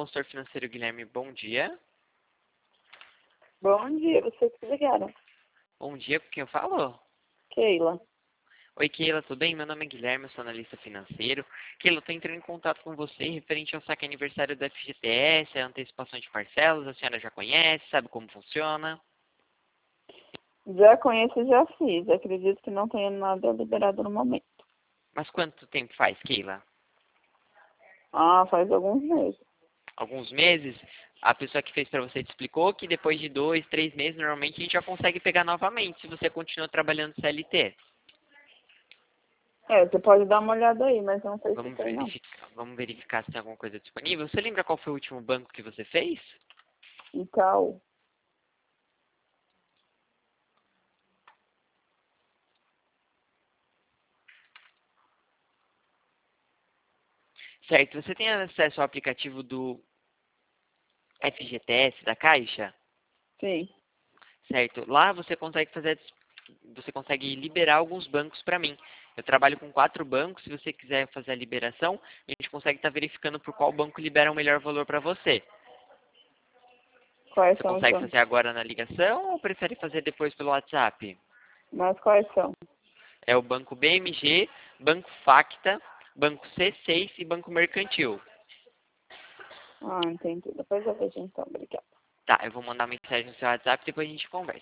consultor financeiro Guilherme, bom dia. Bom dia, vocês que ligaram. Bom dia, com quem eu falo? Keila. Oi, Keila, tudo bem? Meu nome é Guilherme, eu sou analista financeiro. Keila, eu estou entrando em contato com você referente ao saque aniversário do FGTS, a antecipação de parcelas. A senhora já conhece, sabe como funciona? Já conheço e já fiz. Acredito que não tenha nada liberado no momento. Mas quanto tempo faz, Keila? Faz alguns meses. Alguns meses? A pessoa que fez para você te explicou que depois de 2, 3 meses, normalmente a gente já consegue pegar novamente, se você continua trabalhando CLT. Você pode dar uma olhada aí, mas não sei se tem, não. Vamos verificar se tem alguma coisa disponível. Você lembra qual foi o último banco que você fez? Itaú. Certo, você tem acesso ao aplicativo do FGTS da Caixa? Sim. Certo, lá você consegue liberar alguns bancos para mim. Eu trabalho com 4 bancos, se você quiser fazer a liberação, a gente consegue estar verificando por qual banco libera o melhor valor para você. Quais Você são os consegue bancos? fazer agora na ligação ou prefere fazer depois pelo WhatsApp? Mas quais são? É o Banco BMG, Banco Facta, Banco C6 e Banco Mercantil. Entendi. Depois eu vejo então. Obrigada. Tá, eu vou mandar mensagem no seu WhatsApp e depois a gente conversa.